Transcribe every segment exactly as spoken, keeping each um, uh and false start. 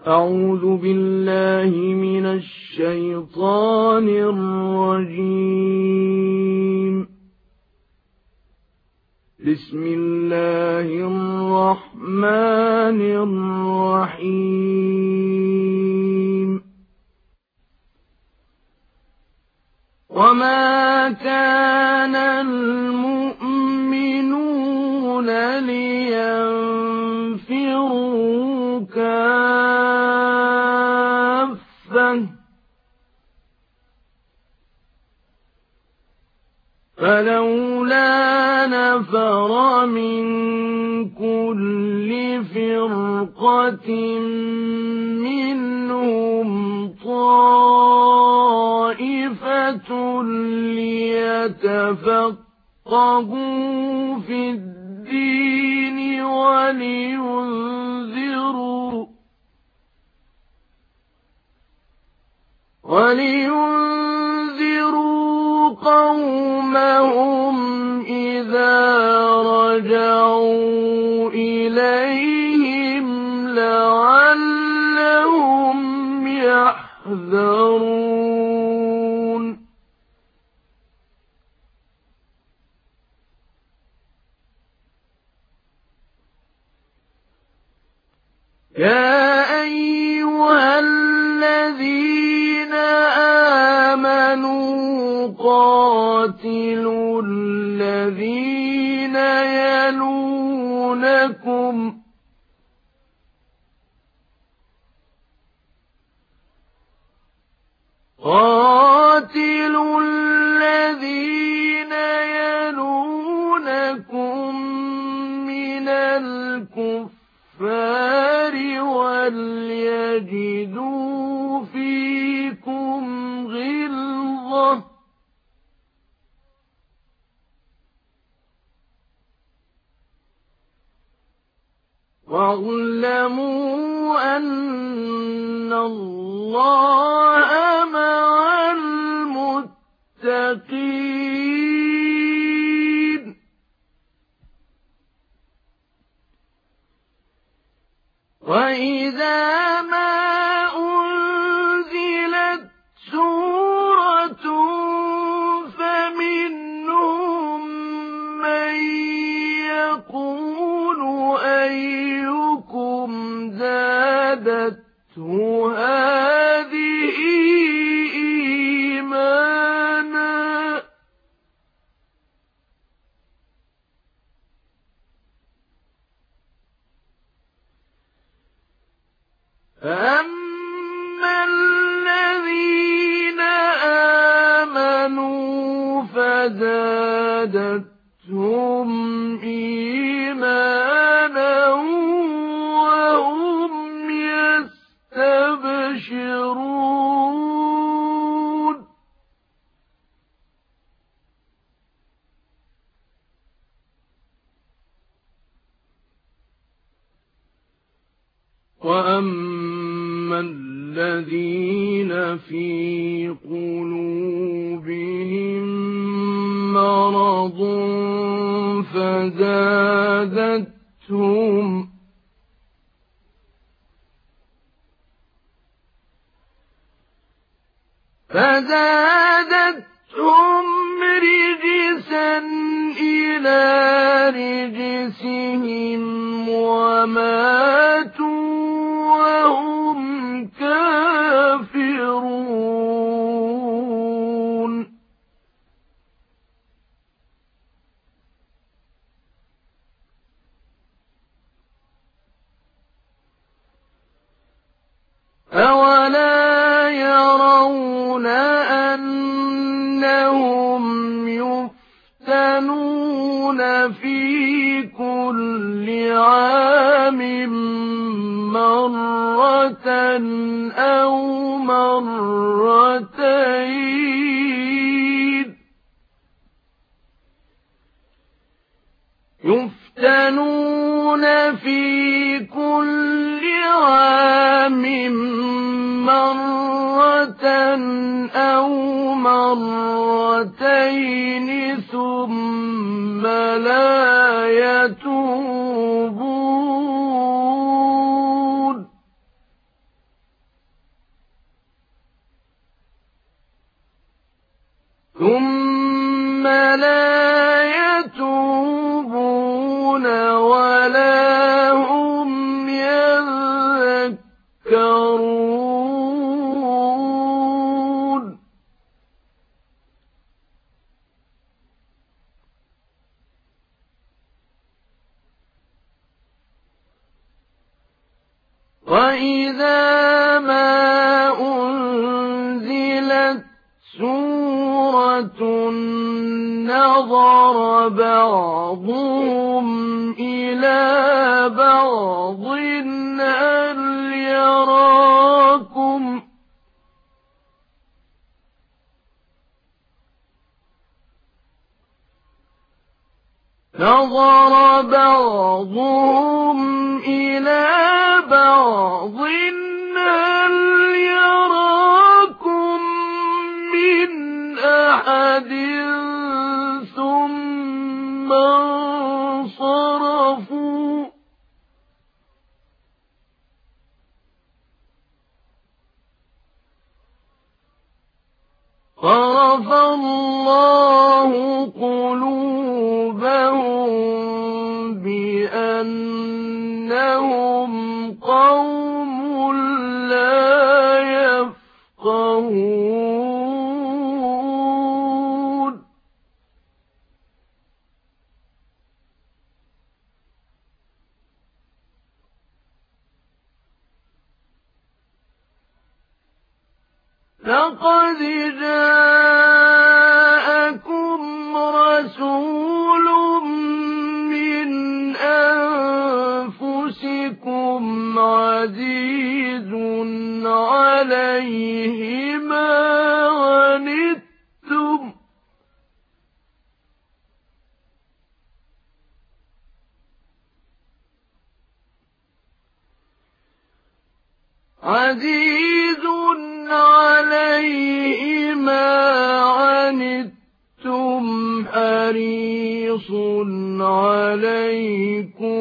أعوذ بالله من الشيطان الرجيم. بسم الله الرحمن الرحيم. وما كان المؤمنون لينفروا كافة فلولا نفر من كل فرقة منهم طائفة ليتفقهوا في الدين ولينذروا ولينذروا قومهم إذا رجعوا إليهم لعلهم يحذرون. يا أيها الذين آمنوا قاتلوا الذين يلونكم قاتلوا الذين يلونكم من الكفار وليجدوا فيكم غلظة واعلموا أن الله مع المتقين. وإذا ما أنزلت سورة فمنهم من يقول أيكم زادته هذه إيمانا فأما الذين آمنوا فزادتهم إيمانا وهم يستبشرون. وأما الذين في قلوبهم مرض فزادتهم فزادتهم رجسا إلى رجسهم وماتوا وهم كافرون. أولا يرون أنهم يفتنون في كل عام مرة أو مرتين يفتنون في كل عام مرة أو مرتين ثم لا يتوبون ثم لا يتوبون ولا هم يذكرون وإذا ما أنزلت سورة نظر بعضهم إلى بعض هل يراكم نظر بعضهم إلى بعض هل يراكم من أحد ثم انصرفوا صرف الله قلوبهم بأنهم قوم لا يفقهون لقد جاءكم رسول من أنفسكم عزيز عليه ما عنتم عزيز عليه ما عنتم حريص عليكم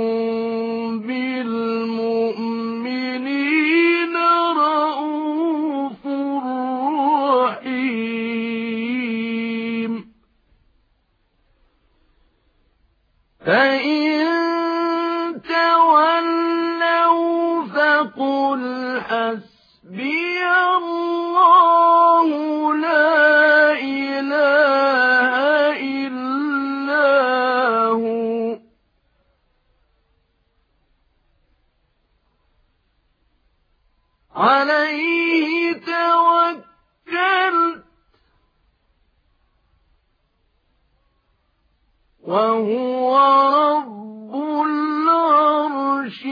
بالمؤمنين رءوف رحيم فإن تولوا فقل حسبي الله لا إله إلا هو عليه توكلت وهو رب العرش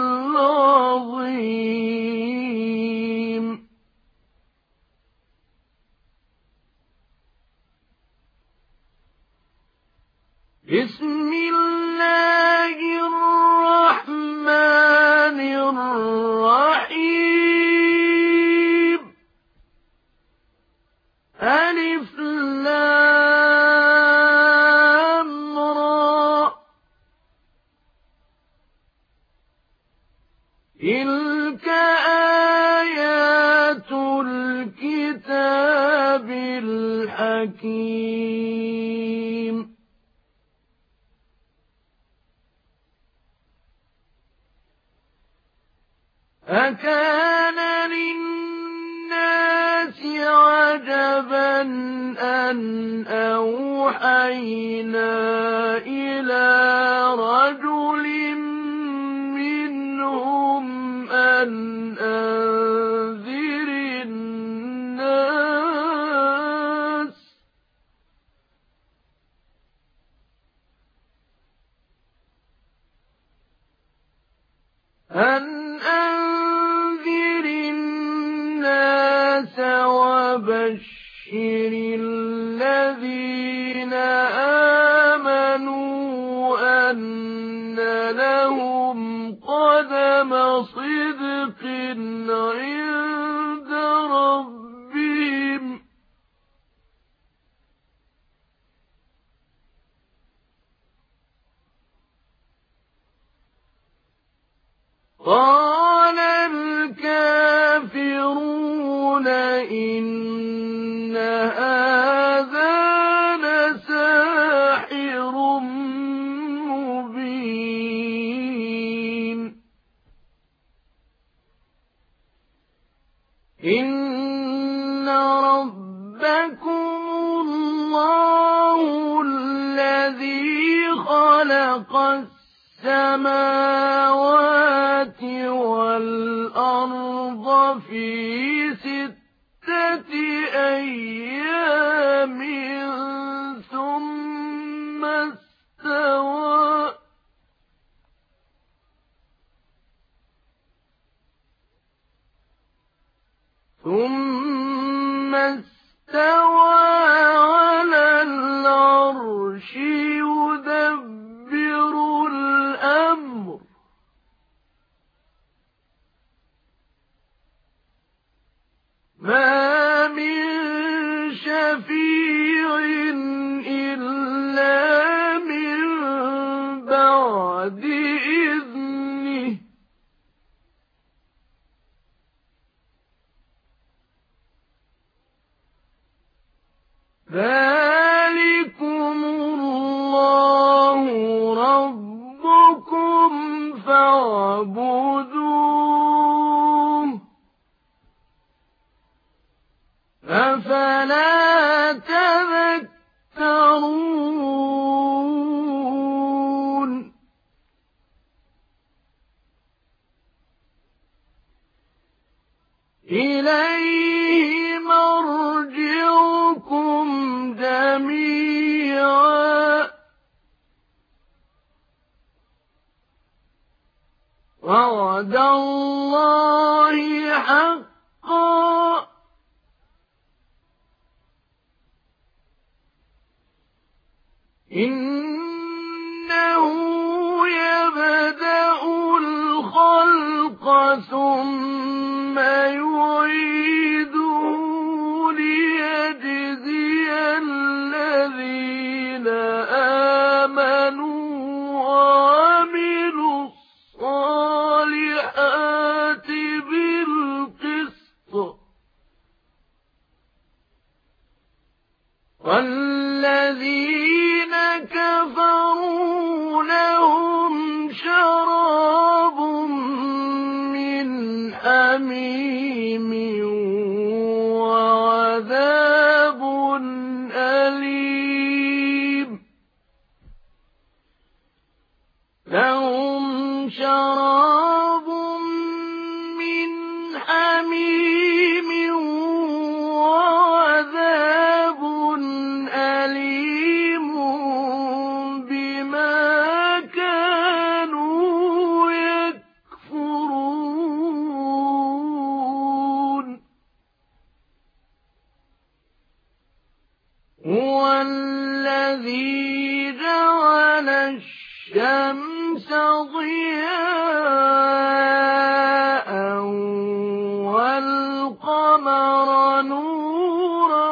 العظيم بسم الله الرحمن الرحيم ألف لام را تلك آيات الكتاب الحكيم أكان للناس عجبا أن أوحينا إلى رجل منهم أن أنذر الناس أن أنذر الناس وبشر الذين آمنوا أن لهم قدم صدق عند ربهم قال الكافرون إن هذا إن ربكم الله الذي خلق السماوات والأرض في ستة أيام ثم استوى ثم استوى على العرش يدبر الأمر ما من شفيع إلا من بعد إذنه ذلكم الله ربكم فاعبدوه أفلا تذكرون إليه مرجعكم جميعا وعد الله حقا إنه يبدأ الخلق ثم يعيده ليجزي الذين آمنوا وعملوا الصالحات بالقسط والذين كفروا لهم شراب من حميم وعذاب أليم لهم شراب من حميم وعذاب أليم بما كانوا يكفرون هو الذي جعل الشمس ضياء والقمر نورا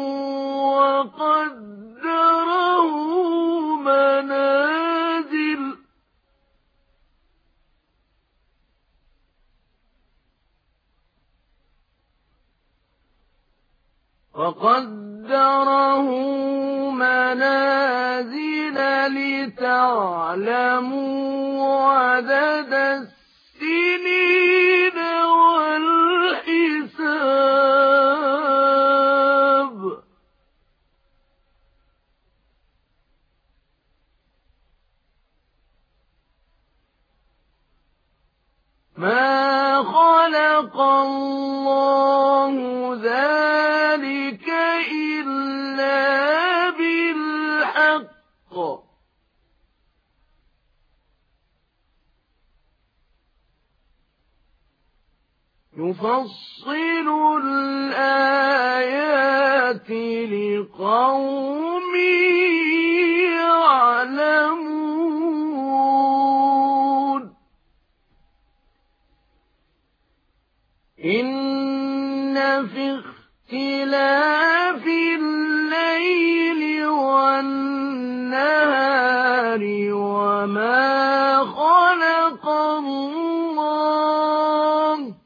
وقدره منازل وقدره منازل لتعلموا عدد السنين والحساب ما خلق الله ذلك إلا بالحق يفصل الآيات لقوم يعلمون إن في اختلاف الليل والنهار وما خلق الله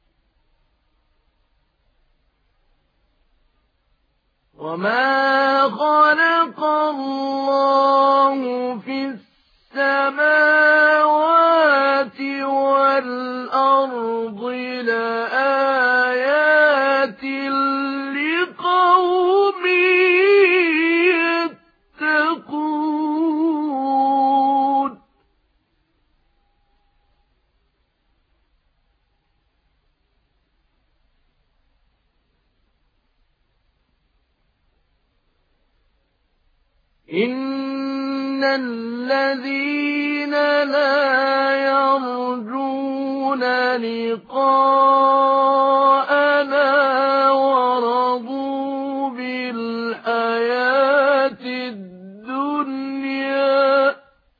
وما خلق الله في السماوات والأرض لآيات إن الذين لا يرجون لقاءنا ورضوا بالحياة الدنيا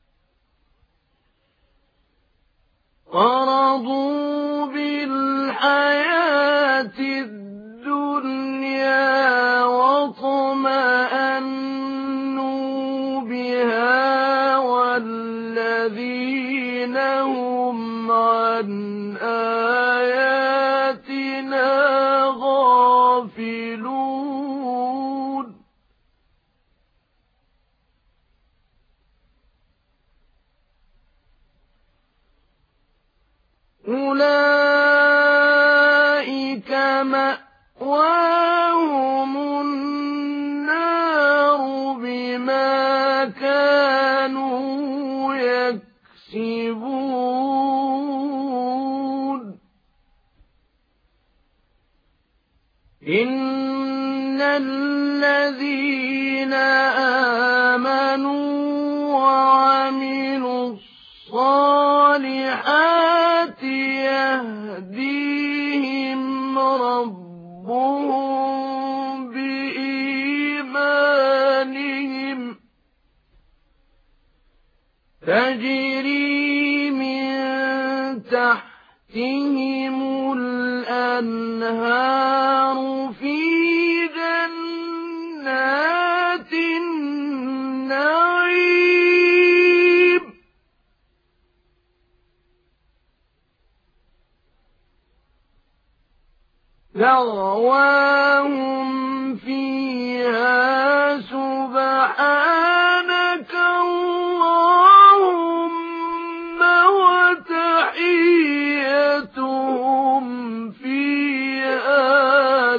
ورضوا بالحياة الدنيا واطمأنوا بها والذين هم عن آياتنا غافلون أولئك مأواهم النار بما كانوا يكسبون إن الذين آمنوا وعملوا الصالحات يهديهم ربهم بإيمانهم تجري من تحتهم الأنهار في جنات النعيم دعواهم فيها سبحانك اللهم وتحيتهم فيها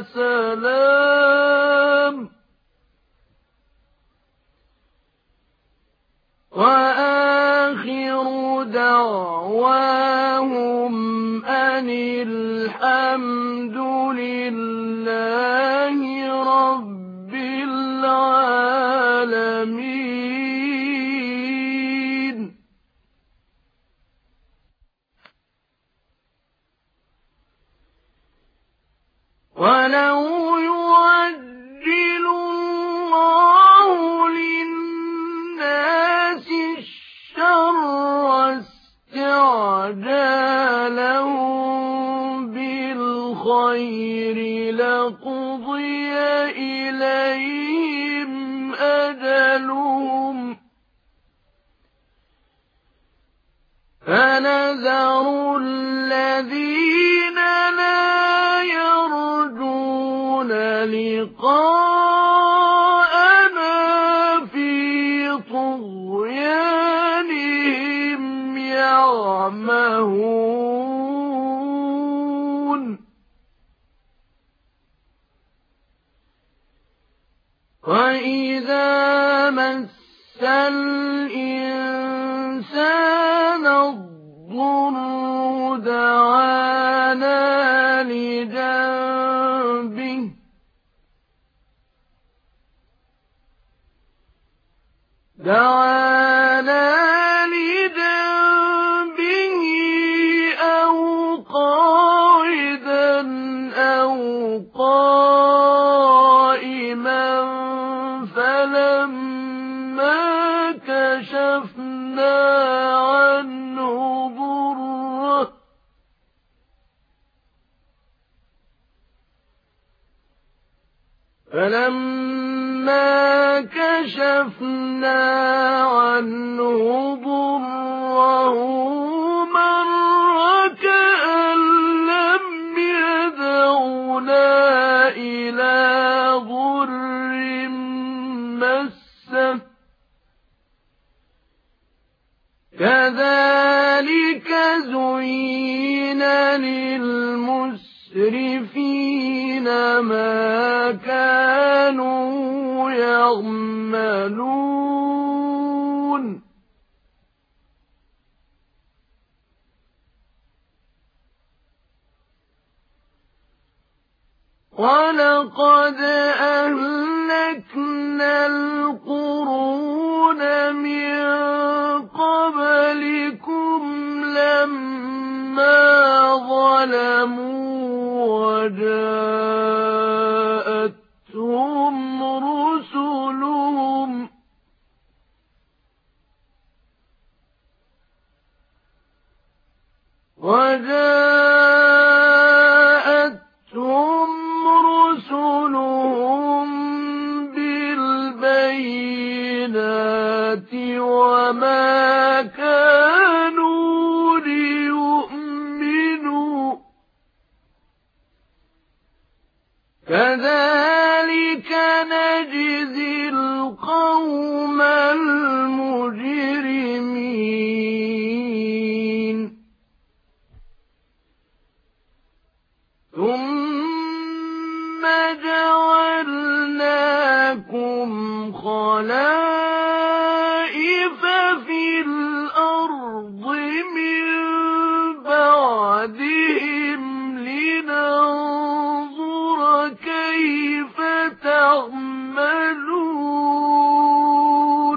سلام وآخر دعواهم أن الحمد لله رب العالمين ولو يعجل الله للناس الشر استعجالهم بالخير لقضي إليهم أجلهم فنذر الذين لا يرجون لقاءنا في طغيانهم يعمهون وإذا مس الإنسان الضر دعانا لجنبه دعانا لجنبه أو قاعدا أو قائما فلما كشفنا عنه ضره فلما كشفنا عنه ضره مر كأن لم يدعنا إلى ضر مسه كذلك زين للمسرفين ما كانوا يعملون وَلَقَدْ أَهْلَكْنَا الْقُرُونَ مِن قَبْلِكُمْ لَمَّا ظَلَمُوا وَجَاءَتْهُمْ رُسُلُهُمْ وَجَاءَتْهُمْ رُسُلُهُم بِالْبَيِّنَاتِ وَمَا كَانُوا لِيُؤْمِنُوا كَذَلِكَ نَجْزِي الْقَوْمَ الْمُجْرِمِينَ ثُمَّ جَعَلْنَاكُمْ خَلَائِفَ فِي الْأَرْضِ مِن بَعْدِهِمْ لِنَنظُرَ كَيْفَ تَعْمَلُونَ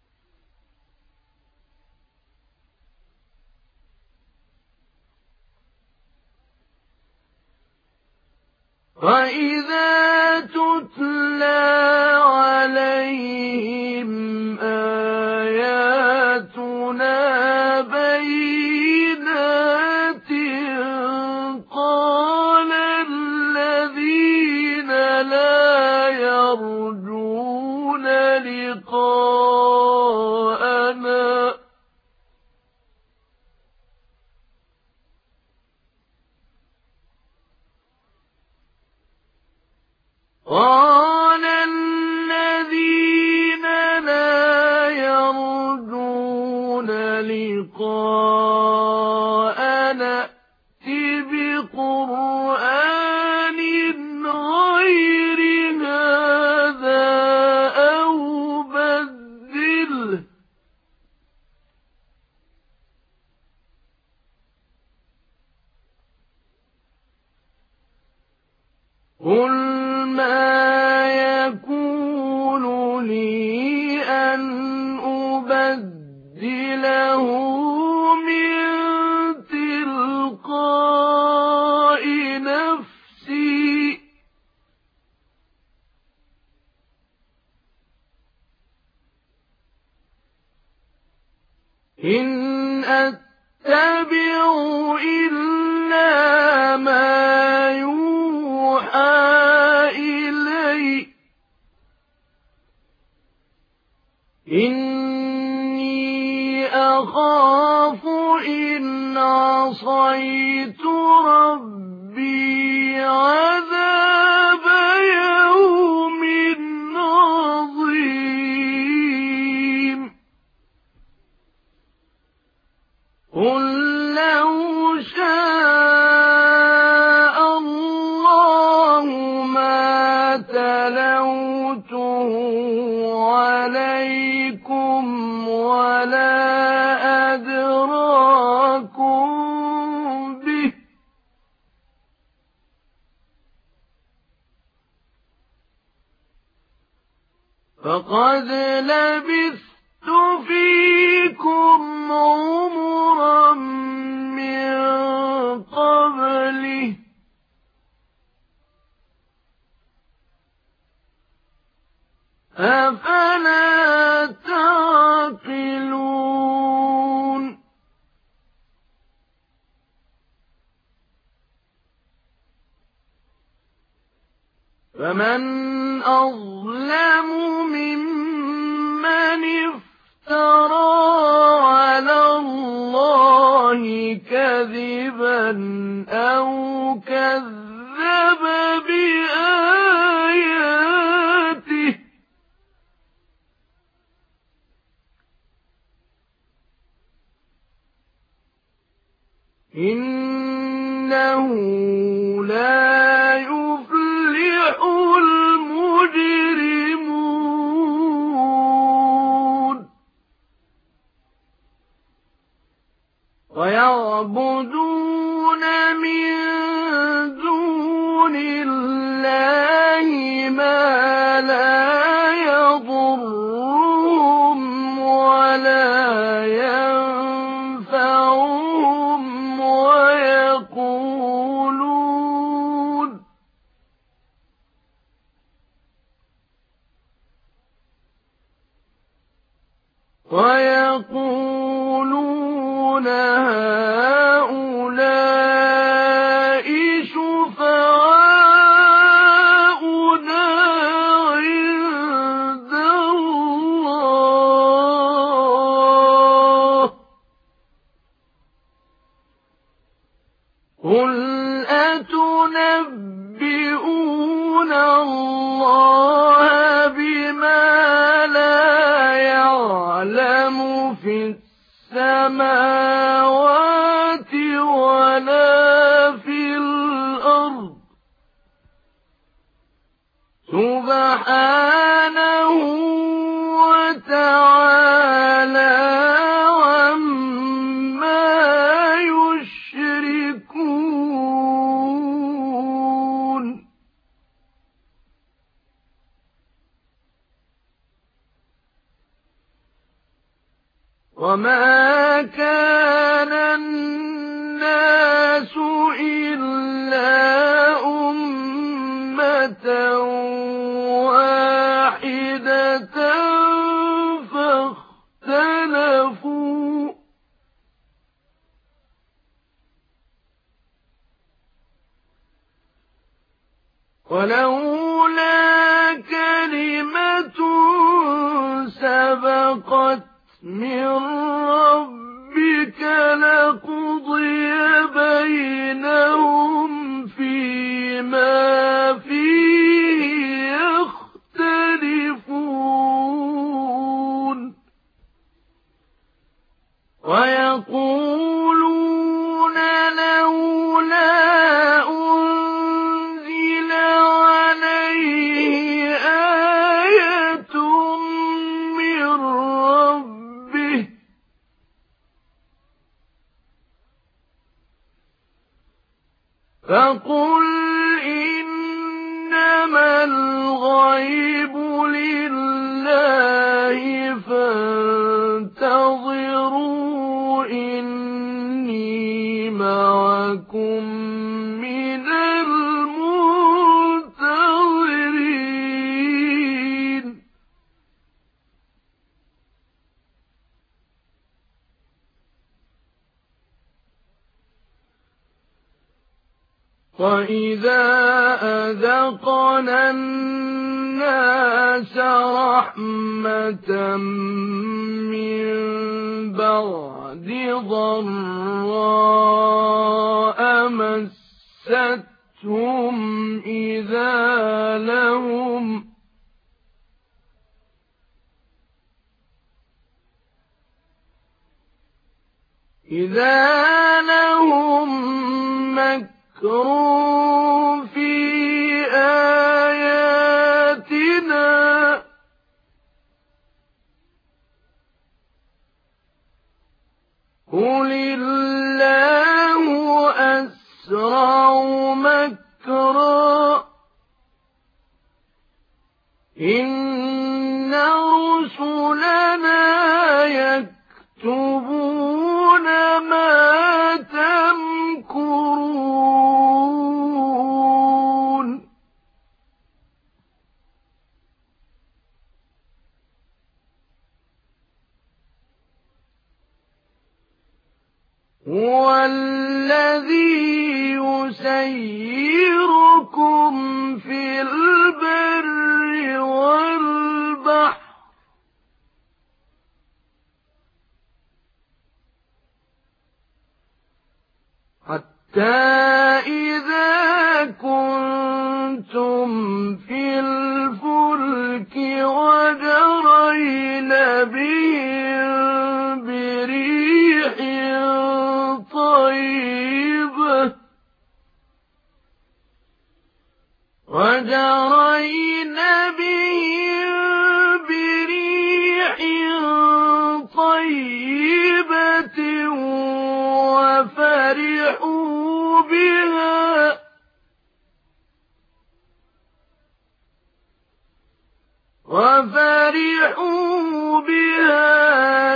وَإِذَا تُتْلَى عَلَيْهِمْ آيَاتُنَا بَيِّنَاتٍ قَالَ الَّذِينَ لَا يَرْجُونَ لِقَاءَنَا قَالَ الَّذِينَ لَا يَرْجُونَ لِقَاءَنَا ائْتِ بِقُرْآنٍ غَيْرِ هَٰذَا أَوْ بَدِّلْهُ قُلْ مَا يَكُونُ لِي أَنْ أُبَدِّلَهُ مِنْ تِلْقَاءِ نَفْسِي إِنْ أَتَّبِعُ إِلَّا مَا يُوحَىٰ إِلَيَّ إِنِّي أَخَافُ إِنْ عَصَيْتُ رَبِّي عَذَابَ يَوْمٍ عَظِيمٍ قُل لَّوْ شَاءَ اللَّهُ مَا تَلَوْتُهُ عَلَيْكُمْ وَلَا أَدْرَاكُم بِهِ فَقَدْ لَبِثْتُ فِيكُمْ عُمُرًا مِّن قَبْلِهِ أَفَلَا تَعْقِلُونَ فَمَنْ أَظْلَمُ مِمَّنِ افْتَرَىٰ عَلَى اللَّهِ كَذِبًا أَوْ كَذَّبَ بِآيَاتِهِ إِنَّهُ لَا يُفْلِحُ الْمُجْرِمُونَ وَيَعْبُدُونَ مِن دُونِ اللَّهِ ويقولون هؤلاء شفعاؤنا عند الله قل أتنبئون الله بما لا يعلم في السماوات ولا في الأرض سبحانه وتعالى عما يشركون وما كان الناس إلا أمة واحدة فاختلفوا ولولا كلمة سبقت من ربك لقضي بينهم فيما فيه يختلفون ويقولون لولا أنزل عليه آية من ربه فقل إنما الغيب لله فانتظروا إني معكم من المنتظرين وَإِذَا أَذَقْنَا النَّاسَ رَحْمَةً مِّن بَعْدِ ضَرَّاءَ مَسَّتْهُمْ إِذَا لَهُمْ إِذَا لَهُم مَّكْرٌ في آياتنا قل الله أسرع مكرا إن رسلنا يكتبون ما تمكرون هو الذي يسيركم في البر والبحر حتى إذا كنتم في الفلك وجرين بهم بريح طيبة وجرين بهم بريح طيبة وفرحوا بها وفرحوا بها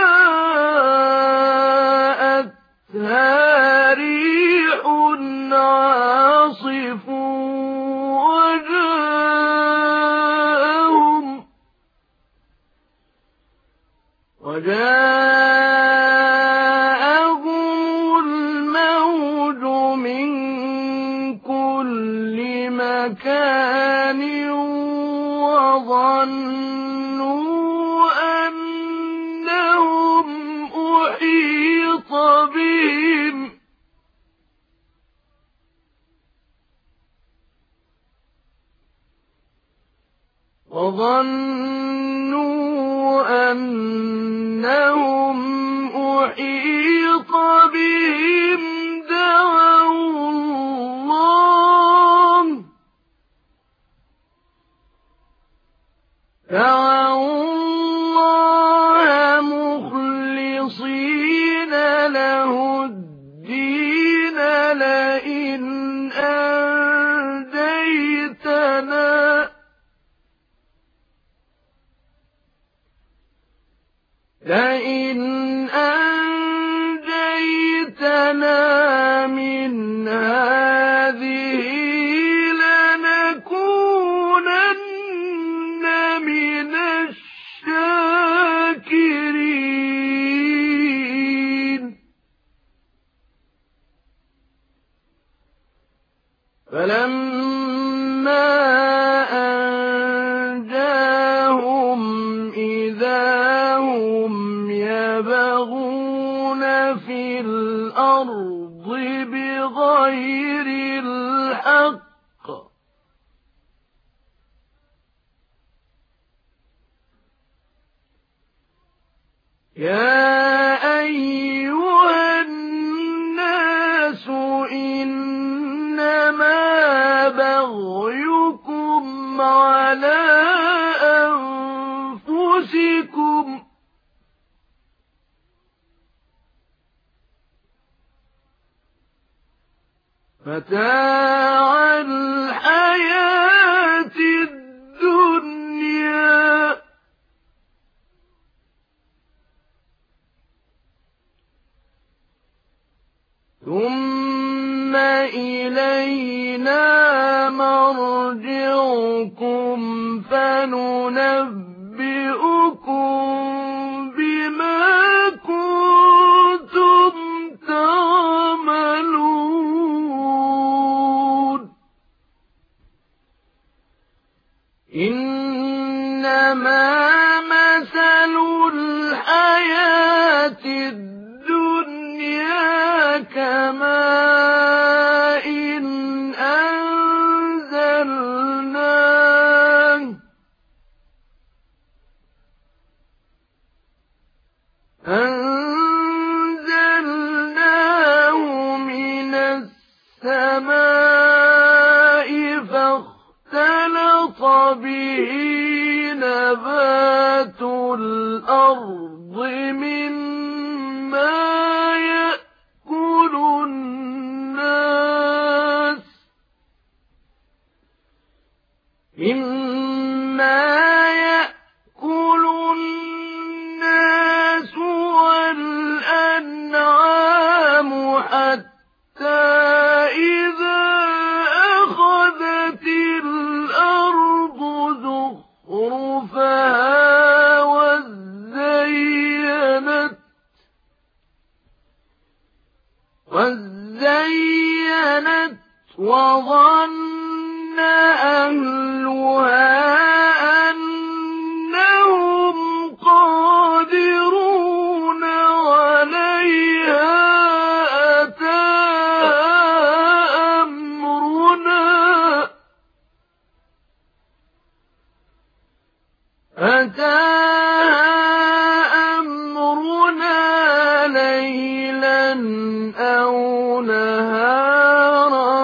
جاءتها ريح عاصف وجاءهم وجاءهم الموج من كل مكان وظنوا أنهم أحيط بهم وظنوا أنهم أحيط بهم دعوا الله دعوا الله مخلصين له الدين لئن أنجيتنا لئن أنجيتنا من هذه لنكونن من الشاكرين فلما أنجاهم إذا هم يبغون في الأرض بغير الحق يا أيها الناس إنما بغيكم على أنفسكم متاع الحياة الدنيا ثم إلينا مرجعكم فننبئكم بما كنتم تعملون إنما مثل الحياة الدنيا كماء إن أنزلناه أنزلناه من السماء فاختلط به نبات الأرض مما يأكل الناس مما يأكل الناس والأنعام حتى إذا أخذت الأرض زخرفها وزينت وزينت وظن أهلها أنهم قادرون عليها أتاها أمرنا أتاها أمرنا ليلا أو نهارا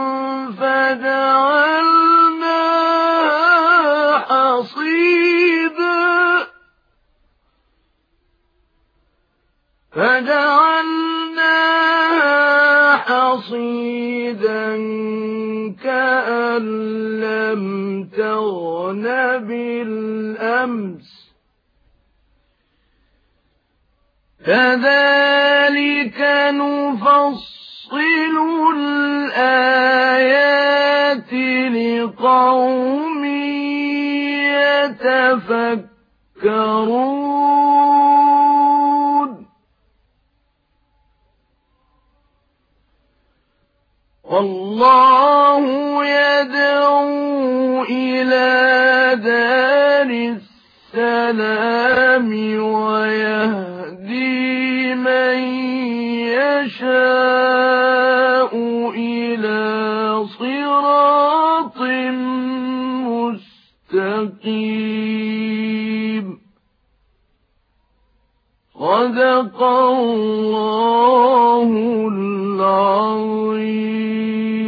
فجعلناها حصيدا فجعلناها حصيدا كأن لم تغن بالأمس كذلك نفصل الآيات لقوم يتفكرون والله يدعو إلى دار السلام ويهدي من يشاء إلى صراط مستقيم. صدق الله العظيم.